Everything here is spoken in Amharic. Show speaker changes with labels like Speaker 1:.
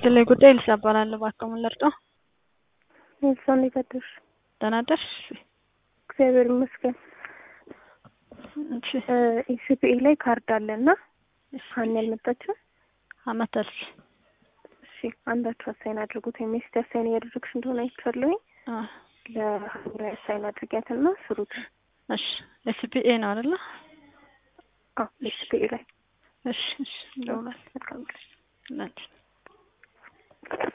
Speaker 1: የስለ ጉዳይ ልሳባላለሁ ባከሙን ለርጦ
Speaker 2: እሷን ይፈተሽ
Speaker 1: ተናደሽ
Speaker 2: እግዚአብሔር ይመስገን። ኢሲፒኤ ላይ ካርድ አለና ሀኒል መጣችሁ
Speaker 1: አመጣች።
Speaker 2: እሺ አንዳችሁ አሳይን አድርጉት። የሚስት አሳይን ያድርግሽ እንደሆነ አይቻለሁኝ። ለሀኒል አሳይን አድርጊያትና ስሩት።
Speaker 1: እሺ ኢሲፒኤ ነው አይደል?
Speaker 2: ኢሲፒኤ ላይ
Speaker 1: እሺ ደውላለሁ።
Speaker 2: መልካም ቀን።